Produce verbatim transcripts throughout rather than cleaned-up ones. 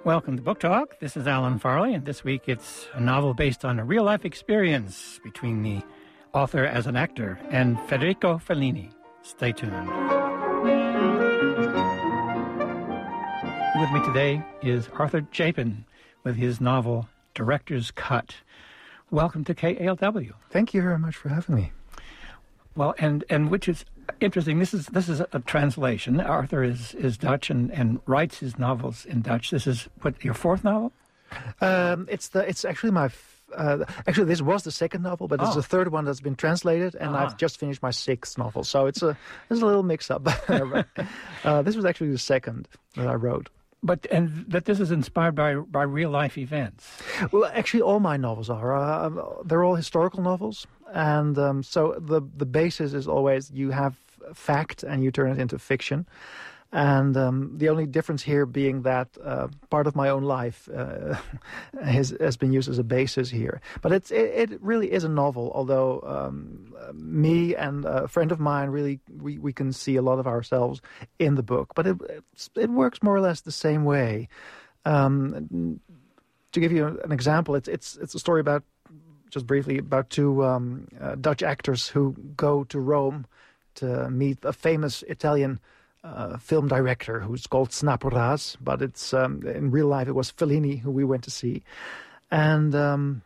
Welcome to Book Talk. This is Alan Farley, and this week it's a novel based on a real-life experience between the author as an actor and Federico Fellini. Stay tuned. With me today is Arthur Chapin with his novel Director's Cut. Welcome to K A L W. Thank you very much for having me. Well, and, and which is interesting, this is this is a translation. Arthur is, is Dutch and, and writes his novels in Dutch. This is, what, your fourth novel? Um, it's the it's actually my... F- uh, actually, this was the second novel, but it's oh. the third one that's been translated, and Ah. I've just finished my sixth novel. So it's a, it's a little mix-up. uh, this was actually the second that I wrote. But and that this is inspired by by real life events. Well, actually, all my novels are. Uh, they're all historical novels, and um, so the the basis is always you have fact and you turn it into fiction. And um, the only difference here being that uh, part of my own life uh, has, has been used as a basis here. But it's, it, it really is a novel, although um, me and a friend of mine, really, we, we can see a lot of ourselves in the book. But it, it's, it works more or less the same way. Um, to give you an example, it's, it's, it's a story about, just briefly, about two um, uh, Dutch actors who go to Rome to meet a famous Italian Uh, film director who's called Snaporaz, but it's um, in real life it was Fellini who we went to see. And um,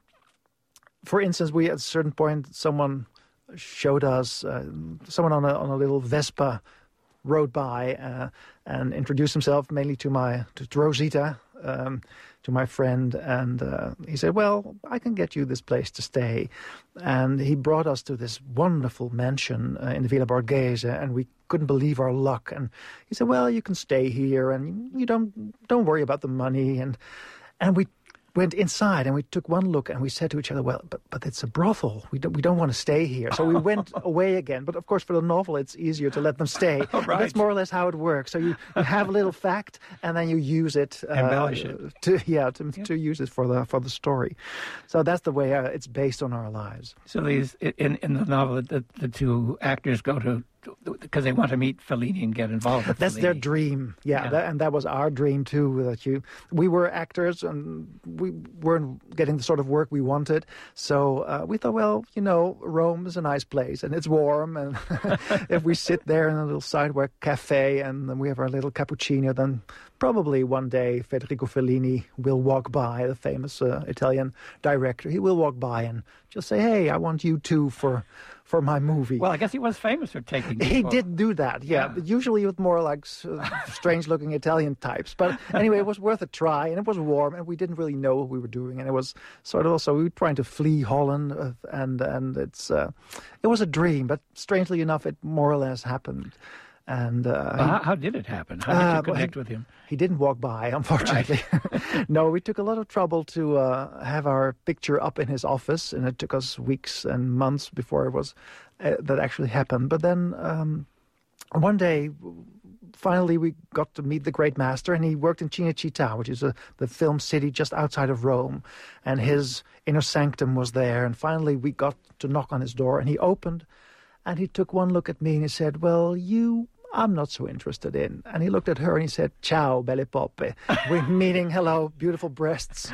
for instance, we at a certain point someone showed us uh, someone on a on a little Vespa rode by uh, and introduced himself mainly to my to, to Rosita, um, to my friend, and uh, he said, "Well, I can get you this place to stay," and he brought us to this wonderful mansion uh, in the Villa Borghese, and we couldn't believe our luck. And he said, "Well, you can stay here, and you don't don't worry about the money." And and we went inside, and we took one look, and we said to each other, "Well, but but it's a brothel. We don't we don't want to stay here." So we went away again. But of course, for the novel, it's easier to let them stay. Right. That's more or less how it works. So you, you have a little fact, and then you use it, uh, Embellish it. to yeah to Yeah. to use it for the for the story. So that's the way uh, it's based on our lives. So these in in the novel, the, the two actors go to because they want to meet Fellini and get involved with That's Fellini. their dream, yeah, Yeah. That, and that was our dream too. That you, we were actors, and we weren't getting the sort of work we wanted. So uh, we thought, well, you know, Rome is a nice place, and it's warm, and if we sit there in a little sidewalk cafe and then we have our little cappuccino, then probably one day Federico Fellini will walk by, the famous uh, Italian director. He will walk by and just say, "Hey, I want you too for." for my movie." Well, I guess he was famous for taking He people. did do that, yeah. Yeah. But usually with more like uh, strange-looking Italian types. But anyway, it was worth a try, and it was warm, and we didn't really know what we were doing. And it was sort of also, we were trying to flee Holland, uh, and and it's uh, it was a dream, but strangely enough, it more or less happened. And uh, Well, how, how did it happen? How did you Uh, well, connect he- with him? he didn't walk by, unfortunately. No, we took a lot of trouble to uh, have our picture up in his office, and it took us weeks and months before it was uh, that actually happened. But then um, one day, finally, we got to meet the great master, and he worked in Cinecittà, which is a, the film city just outside of Rome, and his inner sanctum was there. And finally, we got to knock on his door, and he opened, and he took one look at me, and he said, "Well, you I'm not so interested in." And he looked at her and he said, "Ciao, belle poppe," meaning hello, beautiful breasts.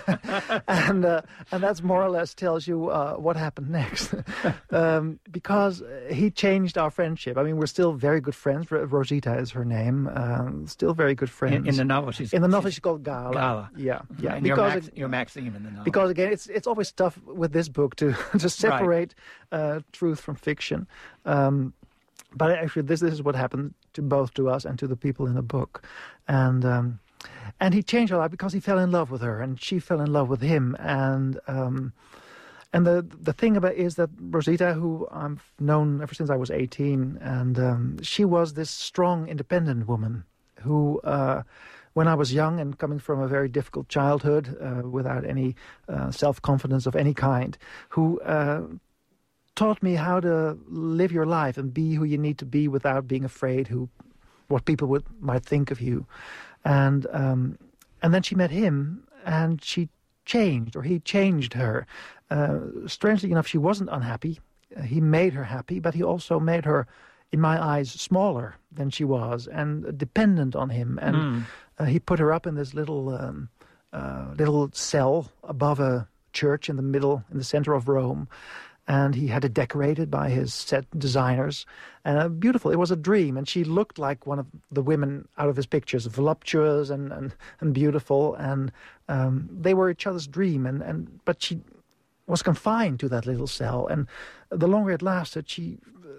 and uh, and that's more or less tells you uh, what happened next. um, because he changed our friendship. I mean, we're still very good friends. R- Rosita is her name. Um, still very good friends. In, in the novel, she's In the novel, she's she's called Gala. Gala. Yeah, yeah. And you're, because Max, it- you're Maxime in the novel. because again, it's it's always tough with this book to to separate uh, truth from fiction. Um, but actually, this this is what happened to both to us and to the people in the book, and um, and he changed her life because he fell in love with her, and she fell in love with him, and. Um, And the the thing about is that Rosita, who I've known ever since I was eighteen, and um, she was this strong, independent woman who, uh, when I was young and coming from a very difficult childhood, uh, without any uh, self-confidence of any kind, who uh, taught me how to live your life and be who you need to be without being afraid who what people would might think of you. And um, and then she met him, and she changed, or he changed her. Uh, strangely enough, she wasn't unhappy. Uh, he made her happy, but he also made her in my eyes, smaller than she was and dependent on him. And Mm. uh, he put her up in this little um, uh, little cell above a church in the middle, in the center of Rome. And he had it decorated by his set designers. And uh, beautiful. It was a dream. And she looked like one of the women out of his pictures, voluptuous and, and, and beautiful. And um, they were each other's dream. And, and but she was confined to that little cell. And the longer it lasted, she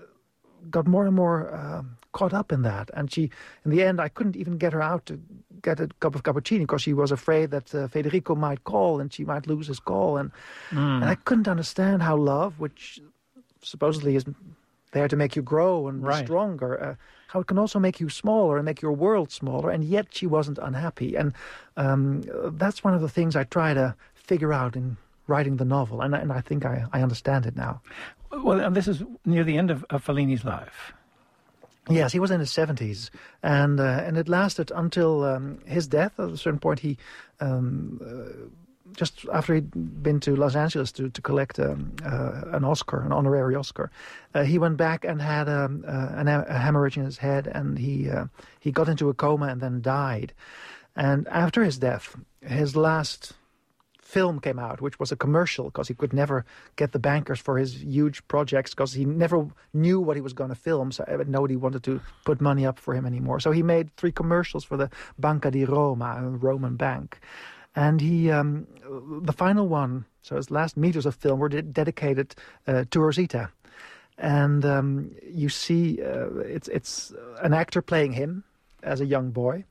got more and more uh, caught up in that. And she, in the end, I couldn't even get her out to get a cup of cappuccino because she was afraid that uh, Federico might call and she might lose his call. And, Mm. and I couldn't understand how love, which supposedly is there to make you grow and be Right. stronger, uh, how it can also make you smaller and make your world smaller. And yet she wasn't unhappy. And um, that's one of the things I try to figure out in writing the novel. And, I- and I think I, I understand it now. Well, and this is near the end of, of Fellini's life. Yes, he was in his seventies, and uh, and it lasted until um, his death. At a certain point, he um, uh, just after he'd been to Los Angeles to to collect um, uh, an Oscar, an honorary Oscar, uh, he went back and had um, uh, an, a hemorrhage in his head, and he uh, he got into a coma and then died. And after his death, his last film came out, which was a commercial because he could never get the bankers for his huge projects because he never knew what he was going to film, so nobody wanted to put money up for him anymore. So he made three commercials for the Banca di Roma, a Roman bank. And he, um, the final one, so his last meters of film were de- dedicated uh, to Rosita. And um, you see uh, it's, it's an actor playing him as a young boy,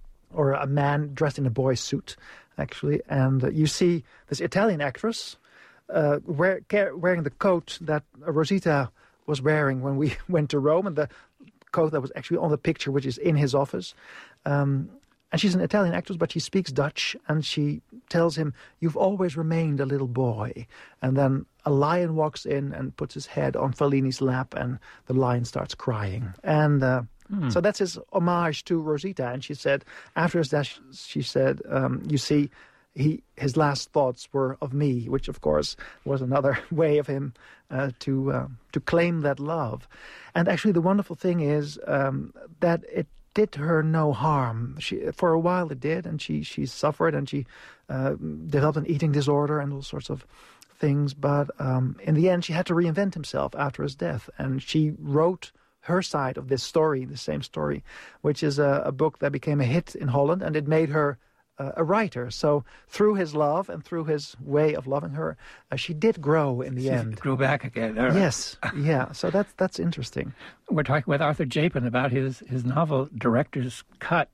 or a man dressed in a boy's suit, actually. And uh, you see this Italian actress uh, wear, ca- wearing the coat that Rosita was wearing when we went to Rome, and the coat that was actually on the picture, which is in his office. Um, and she's an Italian actress, but she speaks Dutch, and she tells him, "You've always remained a little boy." And then a lion walks in and puts his head on Fellini's lap, and the lion starts crying. And Uh, Mm. So that's his homage to Rosita. And she said, after his death, she said, um, you see, he his last thoughts were of me, which, of course, was another way of him uh, to uh, to claim that love. And actually, the wonderful thing is um, that it did her no harm. She, for a while it did, and she, she suffered, and she uh, developed an eating disorder and all sorts of things. But um, in the end, she had to reinvent himself after his death. And she wrote her side of this story, the same story, which is a, a book that became a hit in Holland, and it made her uh, a writer. So through his love and through his way of loving her, uh, she did grow in the She end. grew back again. All right. Yes, yeah. So that's that's interesting. We're talking with Arthur Japin about his, his novel Director's Cut.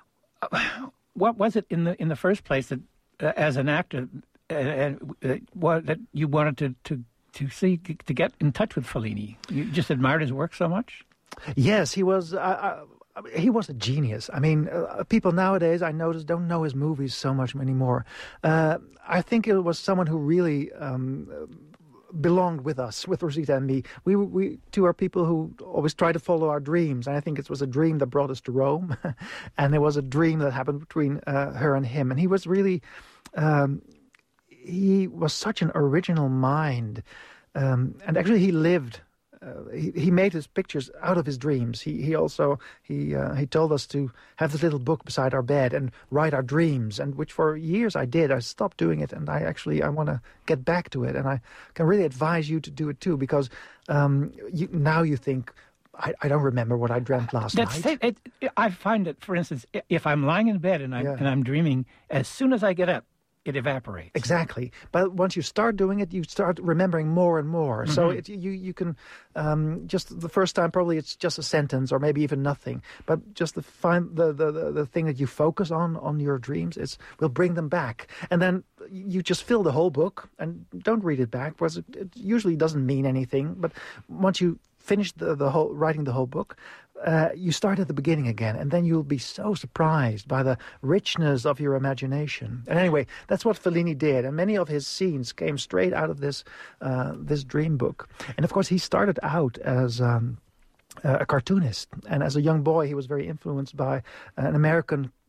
What was it in the in the first place that, uh, as an actor, uh, uh, what that you wanted to, to to see to get in touch with Fellini? You just admired his work so much? Yes, he was. Uh, uh, he was a genius. I mean, uh, people nowadays, I notice, don't know his movies so much anymore. Uh, I think it was someone who really um, belonged with us, with Rosita and me. We we two are people who always try to follow our dreams, and I think it was a dream that brought us to Rome, and it was a dream that happened between uh, her and him. And he was really. Um, He was such an original mind, um, and actually he lived. Uh, he, he made his pictures out of his dreams. He he also he uh, he told us to have this little book beside our bed and write our dreams, and which for years I did. I stopped doing it, and I actually I want to get back to it, and I can really advise you to do it too, because um, you, now you think. I, I don't remember what I dreamt last That's night. it, it, I find that, for instance, if I'm lying in bed and I'm Yeah. and I'm dreaming, as soon as I get up, it evaporates. Exactly. But once you start doing it, you start remembering more and more. So it, you you can, um, just the first time, probably it's just a sentence or maybe even nothing. But just the find the, the, the, the thing that you focus on, on your dreams, is will bring them back. And then you just fill the whole book and don't read it back, because it, it usually doesn't mean anything. But once you finish the, the whole writing the whole book, uh, you start at the beginning again, and then you'll be so surprised by the richness of your imagination. And anyway, that's what Fellini did, and many of his scenes came straight out of this uh, this dream book. And of course, he started out as um, a cartoonist, and as a young boy, he was very influenced by an American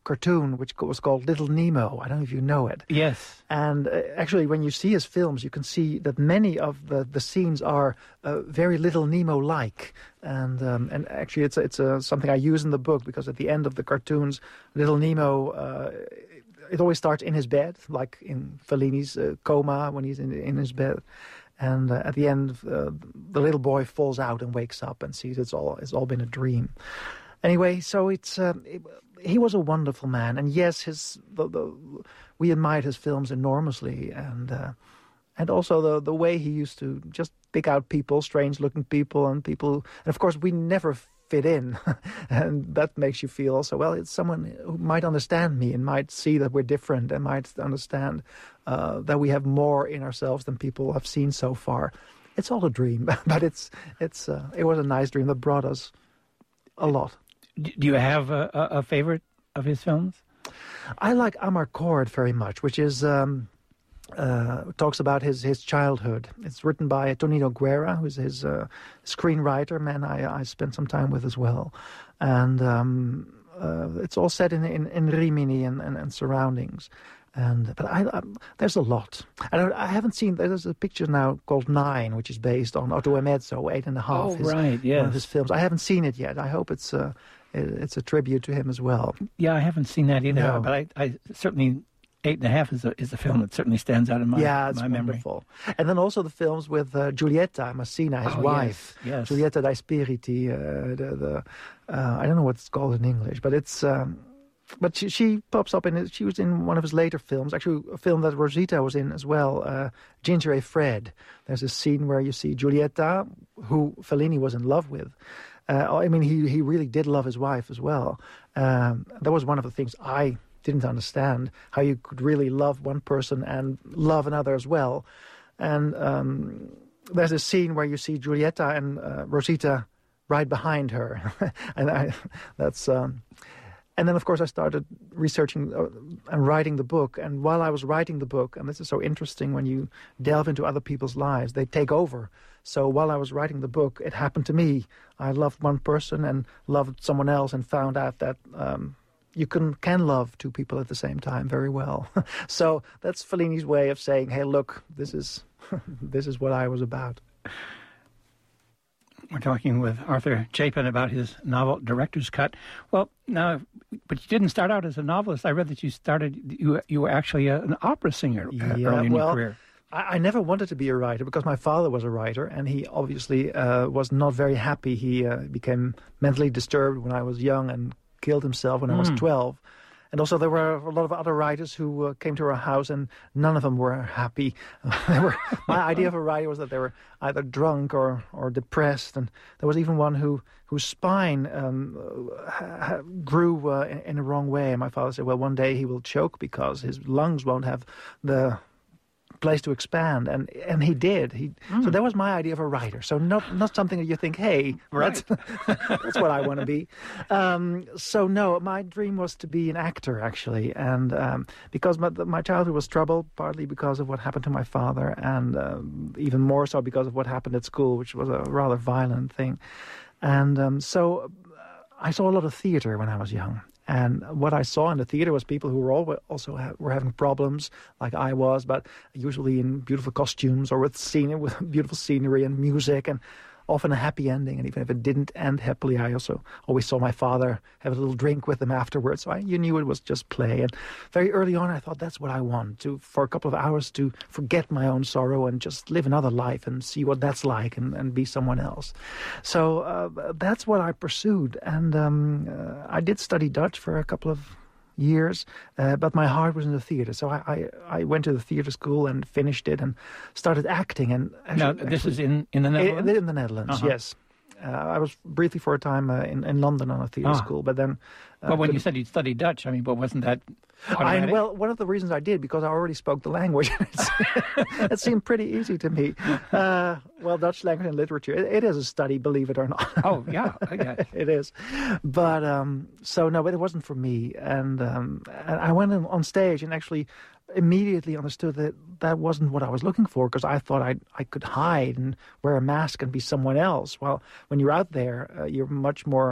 cartoon which was called Little Nemo. I don't know if you know it. Yes. And uh, actually, when you see his films, you can see that many of the, the scenes are uh, very Little Nemo-like. And um, and actually, it's it's uh, something I use in the book, because at the end of the cartoons, Little Nemo, uh, it always starts in his bed, like in Fellini's uh, Coma, when he's in in his bed. And uh, at the end, uh, the little boy falls out and wakes up and sees it's all it's all been a dream. Anyway, so it's uh, it, he was a wonderful man, and yes, his the, the, we admired his films enormously, and uh, and also the the way he used to just pick out people, strange-looking people, and people, and of course we never fit in, and that makes you feel also, well, it's someone who might understand me and might see that we're different and might understand uh, that we have more in ourselves than people have seen so far. It's all a dream, but it's it's uh, it was a nice dream that brought us a lot. Do you have a, a favorite of his films? I like Amarcord very much, which is um, uh, talks about his, his childhood. It's written by Tonino Guerra, who's his uh, screenwriter, man I, I spent some time with as well. And um, uh, it's all set in, in, in Rimini and, and, and surroundings. And but I, I there's a lot. I don't. I haven't seen. There's a picture now called Nine, which is based on Otto Emezzo, Eight and a Half. Oh, his, right, yes. One of his films. I haven't seen it yet. I hope it's uh, it, it's a tribute to him as well. Yeah, I haven't seen that either. No. But I, I certainly Eight and a Half is a is a film that certainly stands out in my yeah, it's my memory. wonderful. And then also the films with uh, Giulietta Massina, his Oh, wife. yes, yes. Giulietta dai Spiriti. Uh, the the uh, I don't know what it's called in English, but it's. Um, But she, she pops up in it. She was in one of his later films, actually a film that Rosita was in as well, uh, Ginger A. Fred. There's a scene where you see Giulietta, who Fellini was in love with. Uh, I mean, he, he really did love his wife as well. Um, that was one of the things I didn't understand, how you could really love one person and love another as well. And um, there's a scene where you see Giulietta and uh, Rosita right behind her. and I, that's... Um, And then, of course, I started researching uh, and writing the book. And while I was writing the book, and this is so interesting when you delve into other people's lives, they take over. So while I was writing the book, it happened to me. I loved one person and loved someone else and found out that um, you can, can love two people at the same time very well. So that's Fellini's way of saying, hey, look, this is this is what I was about. We're talking with Arthur Chapin about his novel Director's Cut. Well, now, but you didn't start out as a novelist. I read that you started, you you were actually a, an opera singer uh, yeah, early in well, your career. I, I never wanted to be a writer because my father was a writer, and he obviously uh, was not very happy. He uh, became mentally disturbed when I was young and killed himself when mm. I was twelve. And also there were a lot of other writers who uh, came to our house, and none of them were happy. they were, my idea of a writer was that they were either drunk or, or depressed. And there was even one who whose spine um, ha, grew uh, in, in the wrong way. And my father said, well, one day he will choke because his lungs won't have the place to expand, and and he did. He mm. So that was my idea of a writer. So not not something that you think, hey, right. that's, that's what I want to be. Um, so no, my dream was to be an actor, actually, and um, because my, my childhood was troubled, partly because of what happened to my father, and um, even more so because of what happened at school, which was a rather violent thing. And um, so I saw a lot of theater when I was young. And what I saw in the theater was people who were all, also ha- were having problems, like I was, but usually in beautiful costumes or with scene, with beautiful scenery and music, and often a happy ending. And even if it didn't end happily, I also always saw my father have a little drink with them afterwards. So I, you knew it was just play. And very early on, I thought that's what I want, to for a couple of hours to forget my own sorrow and just live another life and see what that's like and, and be someone else. So uh, that's what I pursued. And um, uh, I did study Dutch for a couple of years, uh, but my heart was in the theater. So I, I, I went to the theater school and finished it and started acting. And actually, now, this actually, is in, in the Netherlands? In, in the Netherlands, uh-huh. yes. Uh, I was briefly for a time uh, in, in London on a theater ah. school, but then... Uh, well, when you said you'd studied Dutch, I mean, but wasn't that I, well, one of the reasons I did, because I already spoke the language. It seemed pretty easy to me. Uh, well, Dutch language and literature, it, it is a study, believe it or not. Oh, yeah, okay. It is. But, um, so, no, but it wasn't for me. And, um, and I went on stage and actually immediately understood that that wasn't what I was looking for, because I thought I I could hide and wear a mask and be someone else. Well, when you're out there, uh, you're much more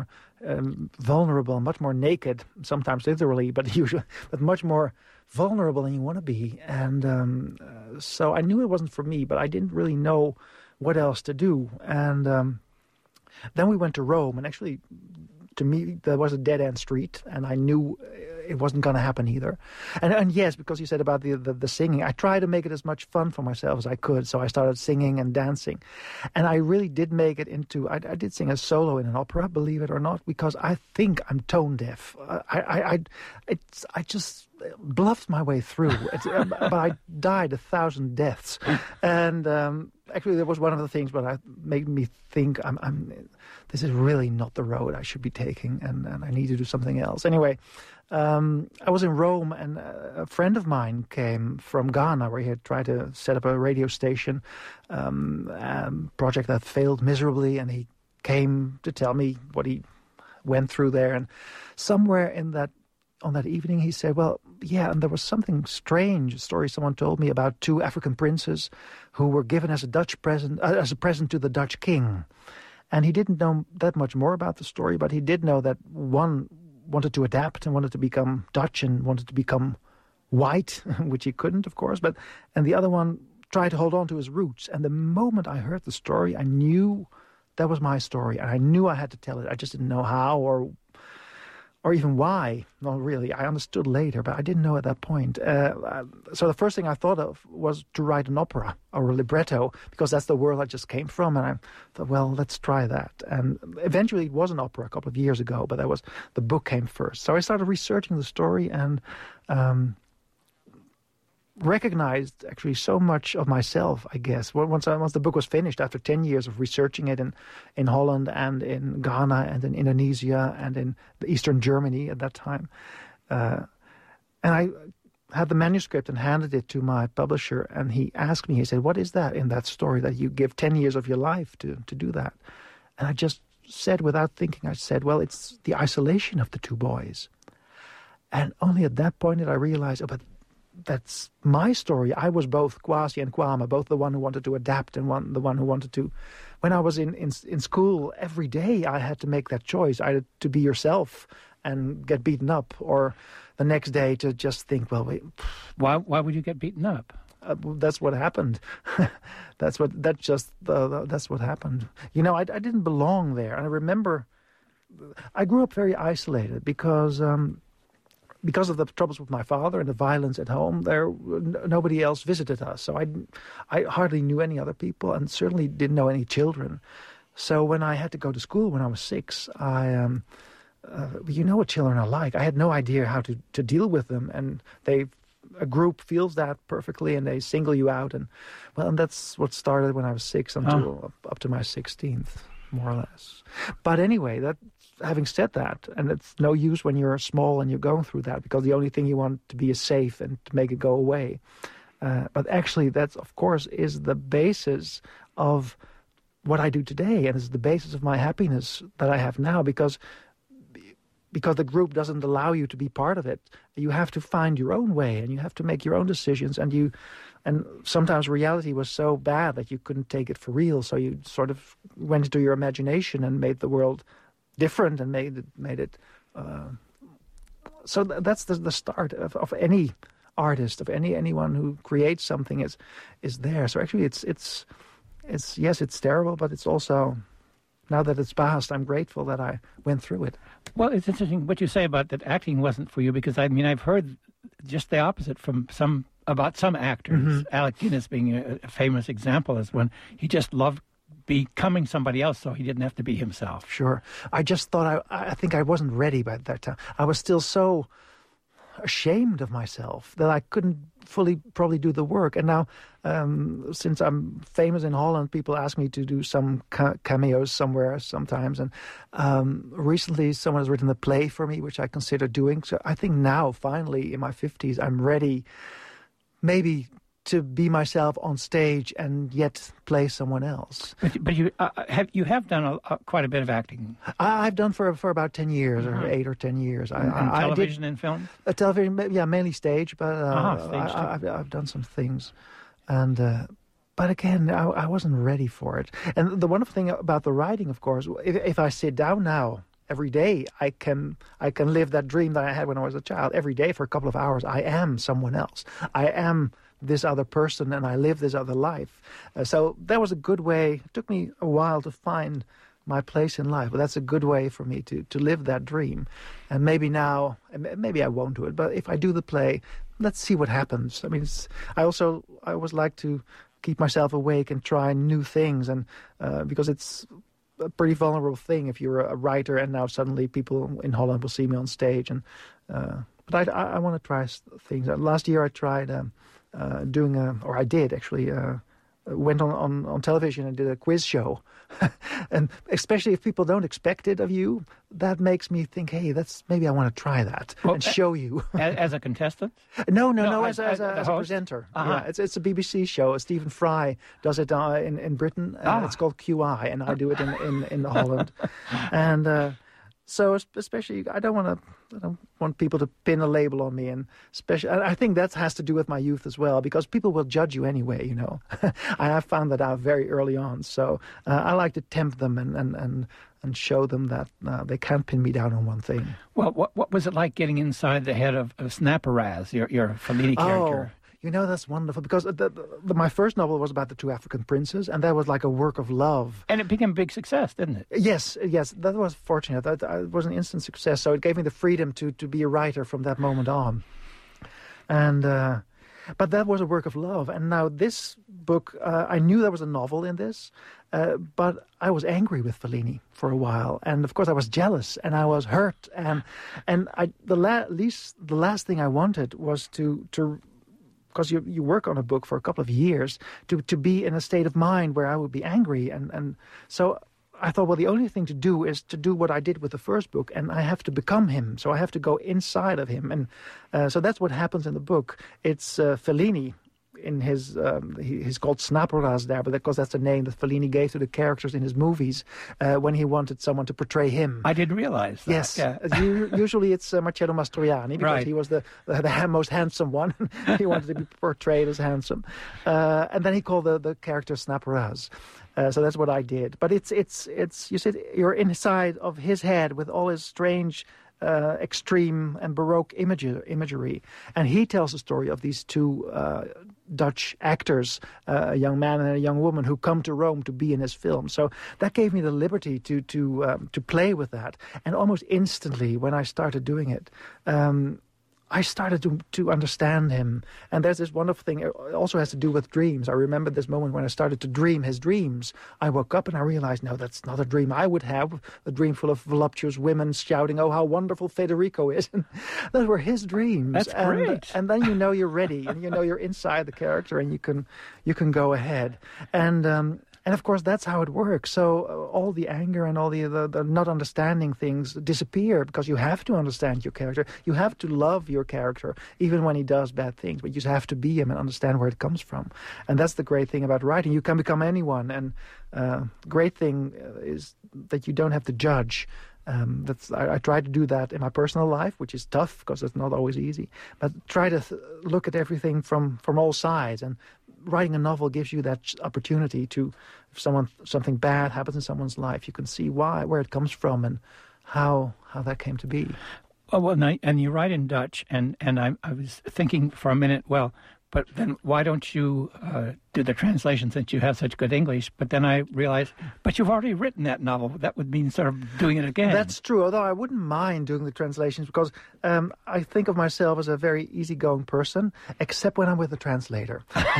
um, vulnerable, much more naked, sometimes literally, but usually, but much more vulnerable than you want to be. And um, uh, so I knew it wasn't for me, but I didn't really know what else to do. And um, then we went to Rome, and actually, to me, there was a dead-end street, and I knew it wasn't going to happen either. And and yes, because you said about the, the the singing, I tried to make it as much fun for myself as I could. So I started singing and dancing, and I really did make it into. I, I did sing a solo in an opera, believe it or not, because I think I'm tone deaf. I I I, it's, I just bluffed my way through, it's, uh, but I died a thousand deaths, and. Um, Actually, that was one of the things, but it made me think, I'm, I'm, this is really not the road I should be taking, and, and I need to do something else. Anyway, um, I was in Rome, and a friend of mine came from Ghana, where he had tried to set up a radio station, um, um, project that failed miserably, and he came to tell me what he went through there. And somewhere in that on that evening, he said, well, yeah, and there was something strange, a story someone told me about two African princes who were given as a Dutch present, uh, as a present to the Dutch king. And he didn't know that much more about the story, but he did know that one wanted to adapt and wanted to become Dutch and wanted to become white, which he couldn't, of course, but and the other one tried to hold on to his roots. And the moment I heard the story, I knew that was my story, and I knew I had to tell it. I just didn't know how or or even why. Not really. I understood later, but I didn't know at that point. Uh, so the first thing I thought of was to write an opera or a libretto, because that's the world I just came from. And I thought, well, let's try that. And eventually it was an opera a couple of years ago, but that was the book came first. So I started researching the story and um, recognized actually so much of myself, I guess. Once I, once the book was finished, after ten years of researching it in, in Holland and in Ghana and in Indonesia and in the Eastern Germany at that time. Uh, and I had the manuscript and handed it to my publisher, and he asked me, he said, what is that in that story that you give ten years of your life to, to do that? And I just said, without thinking, I said, well, it's the isolation of the two boys. And only at that point did I realize, oh, but that's my story. I was both Kwasi and Kwame, both the one who wanted to adapt and one the one who wanted to. When I was in, in, in school, every day I had to make that choice, either to be yourself and get beaten up, or the next day to just think, well, wait. Why, why would you get beaten up? Uh, that's what happened. that's what, that's just, the, the, that's what happened. You know, I, I didn't belong there. And I remember, I grew up very isolated because... Um, Because of the troubles with my father and the violence at home, there nobody else visited us. So I, I hardly knew any other people, and certainly didn't know any children. So when I had to go to school when I was six, I, um, uh, you know what children are like. I had no idea how to, to deal with them, and they, a group feels that perfectly, and they single you out. And well, and that's what started when I was six until oh. up, up to my sixteenth, more or less. But anyway, that. Having said that, and it's no use when you're small and you're going through that, because the only thing you want to be is safe and to make it go away. Uh, but actually, that's, of course, is the basis of what I do today, and it's the basis of my happiness that I have now, because because the group doesn't allow you to be part of it. You have to find your own way, and you have to make your own decisions, and you and sometimes reality was so bad that you couldn't take it for real, so you sort of went into your imagination and made the world different and made it made it uh, so th- that's the, the start of, of any artist, of any anyone who creates something is is there. So actually it's it's it's yes, it's terrible, but it's also, now that it's past, I'm grateful that I went through it. Well, it's interesting what you say about that acting wasn't for you, because I mean I've heard just the opposite from some about some actors. Mm-hmm. Alec Guinness being a, a famous example is when he just loved becoming somebody else, so he didn't have to be himself. Sure. I just thought, I, I think I wasn't ready by that time. I was still so ashamed of myself that I couldn't fully probably do the work. And now, um, since I'm famous in Holland, people ask me to do some ca- cameos somewhere sometimes. And um, recently someone has written a play for me, which I consider doing. So I think now, finally, in my fifties, I'm ready maybe to be myself on stage and yet play someone else. But, but you uh, have you have done a, uh, quite a bit of acting. I, I've done for for about ten years, mm-hmm. or eight or ten years. I, and I, television I did, and film. Uh, television, yeah, mainly stage, but uh, uh-huh, stage I, I've, I've done some things, and uh, but again, I, I wasn't ready for it. And the wonderful thing about the writing, of course, if, if I sit down now every day I can I can live that dream that I had when I was a child. Every day for a couple of hours, I am someone else. I am this other person, and I live this other life. Uh, so that was a good way. It took me a while to find my place in life, but that's a good way for me to, to live that dream. And maybe now, maybe I won't do it, but if I do the play, let's see what happens. I mean, it's, I also, I always like to keep myself awake and try new things, and uh, because it's a pretty vulnerable thing if you're a writer and now suddenly people in Holland will see me on stage. And uh, But I, I, I want to try things. Last year I tried um, uh, doing, a, or I did actually, uh, went on, on, on television and did a quiz show. And especially if people don't expect it of you, that makes me think, hey, that's maybe I want to try that well, and show you. as, as a contestant? No, no, no, no as, as, as, a, as a presenter. Uh-huh. Yeah, it's it's a B B C show. Stephen Fry does it uh, in, in Britain. Uh, ah. It's called Q I, and I do it in, in, in Holland. And uh, so especially, I don't want to, I don't want people to pin a label on me. And especially, I think that has to do with my youth as well, because people will judge you anyway, you know. I have found that out very early on. So uh, I like to tempt them and, and, and, and show them that uh, they can't pin me down on one thing. Well, what what was it like getting inside the head of, of Snaperaz, your, your Fellini character? Oh. You know, that's wonderful, because the, the, the, my first novel was about the two African princes, and that was like a work of love. And it became a big success, didn't it? Yes, yes, that was fortunate. That, that was an instant success, so it gave me the freedom to, to be a writer from that moment on. And uh, but that was a work of love. And now this book, uh, I knew there was a novel in this, uh, but I was angry with Fellini for a while, and of course I was jealous and I was hurt, and and I the la- least the last thing I wanted was to to. because you you work on a book for a couple of years, to, to be in a state of mind where I would be angry. And, and so I thought, well, the only thing to do is to do what I did with the first book, and I have to become him. So I have to go inside of him. And uh, so that's what happens in the book. It's uh, Fellini. In his, um, he, he's called Snaperaz there, but because that's the name that Fellini gave to the characters in his movies uh, when he wanted someone to portray him. I didn't realize that. Yes, yeah. Usually it's uh, Marcello Mastroianni, because right. he was the the, the most handsome one. He wanted to be portrayed as handsome, uh, and then he called the, the character Snaperaz. Uh, so that's what I did. But it's it's it's you said you're inside of his head with all his strange. Uh, extreme and Baroque imagery, imagery. And he tells the story of these two uh, Dutch actors, uh, a young man and a young woman, who come to Rome to be in his film. So that gave me the liberty to to um, to play with that. And almost instantly, when I started doing it, um, I started to to understand him. And there's this wonderful thing. It also has to do with dreams. I remember this moment when I started to dream his dreams. I woke up and I realized, no, that's not a dream I would have. A dream full of voluptuous women shouting, oh, how wonderful Federico is. Those were his dreams. That's and, great. And then you know you're ready, and you know you're inside the character, and you can you can go ahead. And um, And of course, that's how it works. So uh, all the anger and all the, the, the not understanding things disappear, because you have to understand your character. You have to love your character, even when he does bad things. But you just have to be him and understand where it comes from. And that's the great thing about writing. You can become anyone. And uh, the great thing is that you don't have to judge. Um, that's I, I try to do that in my personal life, which is tough because it's not always easy. But try to th- look at everything from, from all sides. And writing a novel gives you that opportunity to, if someone something bad happens in someone's life, you can see why, where it comes from, and how how that came to be. Oh, well, and, I, and you write in Dutch, and and I, I was thinking for a minute, well, but then why don't you uh, do the translation since you have such good English? But then I realized, but you've already written that novel. That would mean sort of doing it again. That's true, although I wouldn't mind doing the translations, because um, I think of myself as a very easygoing person, except when I'm with the translator.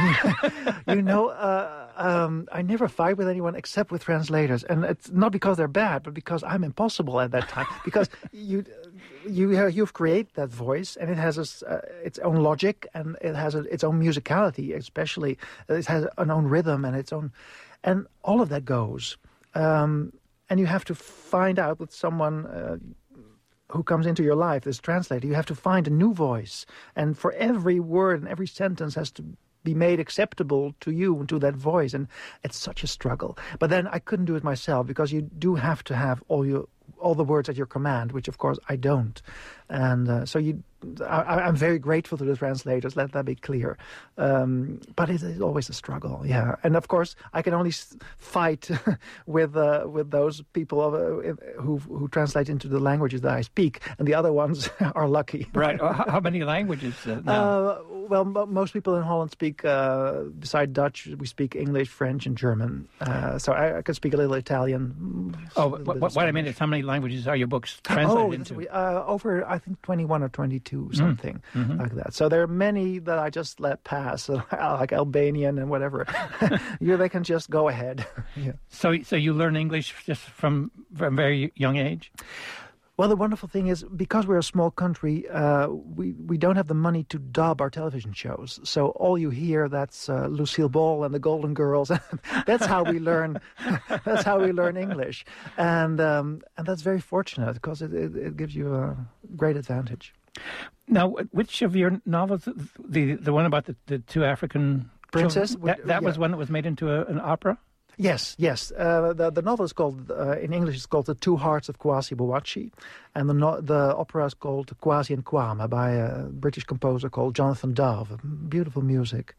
You know, uh, um, I never fight with anyone except with translators. And it's not because they're bad, but because I'm impossible at that time. Because you... You you've created that voice, and it has a, uh, its own logic, and it has a, its own musicality, especially it has an own rhythm and its own, and all of that goes. Um, and you have to find out with someone uh, who comes into your life, this translator. You have to find a new voice, and for every word and every sentence has to be made acceptable to you and to that voice, and it's such a struggle. But then I couldn't do it myself, because you do have to have all your all the words at your command, which of course I don't. And uh, so you I, I'm very grateful to the translators. Let that be clear. Um, but it is always a struggle. Yeah, and of course I can only fight with uh, with those people of, uh, who who translate into the languages that I speak, and the other ones are lucky. Right. How many languages uh, now? Uh, well, m- most people in Holland speak, uh, beside Dutch, we speak English, French, and German. Uh, so I, I can speak a little Italian. Oh, little what, what I mean is, how many languages are your books translated oh, into? Uh, over, I think, twenty-one or twenty-two, something mm-hmm. like that. So there are many that I just let pass, like Albanian and whatever. you, they can just go ahead. yeah. So, so you learn English just from from a very young age? Well, the wonderful thing is, because we're a small country, uh, we, we don't have the money to dub our television shows. So all you hear, that's uh, Lucille Ball and the Golden Girls. that's how we learn. that's how we learn English, and um, and that's very fortunate because it, it, it gives you a great advantage. Now, which of your novels, the the one about the, the two African Princess, children, that, that yeah. was one that was made into a, an opera? Yes, yes. Uh, the the novel is called uh, in English. It's called The Two Hearts of Kwasi Bowachi, and the no, the opera is called Kwasi and Kwame by a British composer called Jonathan Dove. Beautiful music.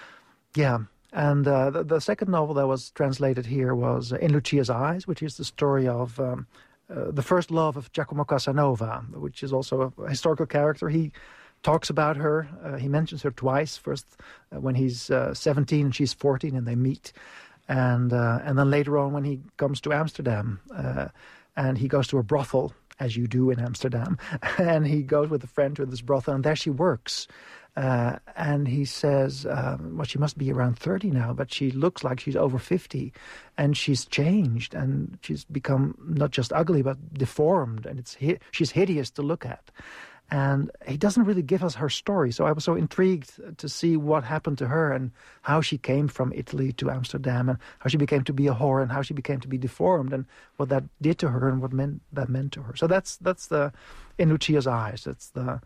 Yeah, and uh, the, the second novel that was translated here was In Lucia's Eyes, which is the story of um, uh, the first love of Giacomo Casanova, which is also a historical character. He talks about her. Uh, he mentions her twice. First, uh, when he's uh, seventeen and she's fourteen, and they meet. And uh, and then later on when he comes to Amsterdam, uh, and he goes to a brothel, as you do in Amsterdam, and he goes with a friend to this brothel, and there she works. Uh, and he says, uh, well, she must be around thirty now, but she looks like she's over fifty, and she's changed, and she's become not just ugly, but deformed, and it's hi- she's hideous to look at. And he doesn't really give us her story. So I was so intrigued to see what happened to her and how she came from Italy to Amsterdam and how she became to be a whore and how she became to be deformed and what that did to her and what meant, that meant to her. So that's that's the In Lucia's Eyes. That's the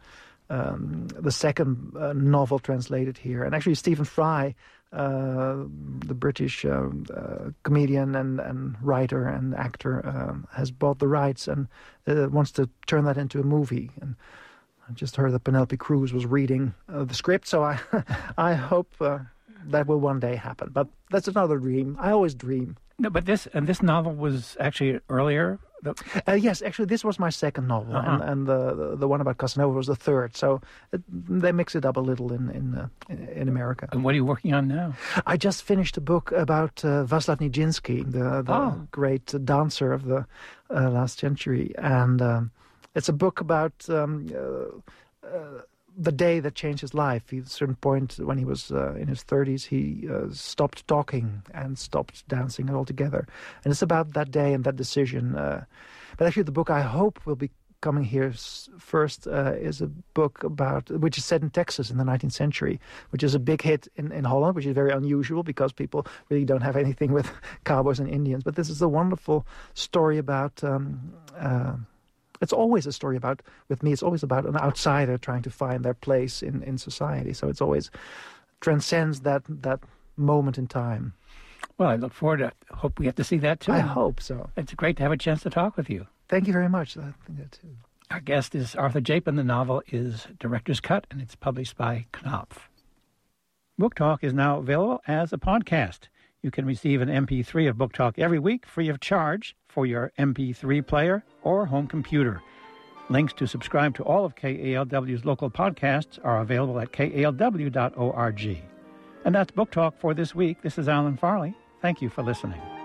um, the second uh, novel translated here. And actually Stephen Fry, uh, the British uh, uh, comedian and, and writer and actor, um, has bought the rights and uh, wants to turn that into a movie. And I just heard that Penelope Cruz was reading uh, the script, so I I hope uh, that will one day happen. But that's another dream. I always dream. No, but this and this novel was actually earlier. Uh, yes, actually, this was my second novel, uh-huh. and, and the, the the one about Casanova was the third. So it, they mix it up a little in in, uh, in America. And what are you working on now? I just finished a book about uh, Václav Nijinsky, the, the oh. great dancer of the uh, last century, and um, it's a book about um, uh, uh, the day that changed his life. At a certain point, when he was uh, in his thirties, he uh, stopped talking and stopped dancing altogether. And it's about that day and that decision. Uh, but actually, the book I hope will be coming here first uh, is a book about, which is set in Texas in the nineteenth century, which is a big hit in, in Holland, which is very unusual because people really don't have anything with cowboys and Indians. But this is a wonderful story about... Um, uh, It's always a story about, with me, it's always about an outsider trying to find their place in, in society. So it's always transcends that that moment in time. Well, I look forward to, hope we get to see that too. I hope so. It's great to have a chance to talk with you. Thank you very much. I think that too. Our guest is Arthur Japen. The novel is Director's Cut, and it's published by Knopf. Book Talk is now available as a podcast. You can receive an M P three of Book Talk every week free of charge for your M P three player or home computer. Links to subscribe to all of K A L W's local podcasts are available at K A L W dot org. And that's Book Talk for this week. This is Alan Farley. Thank you for listening.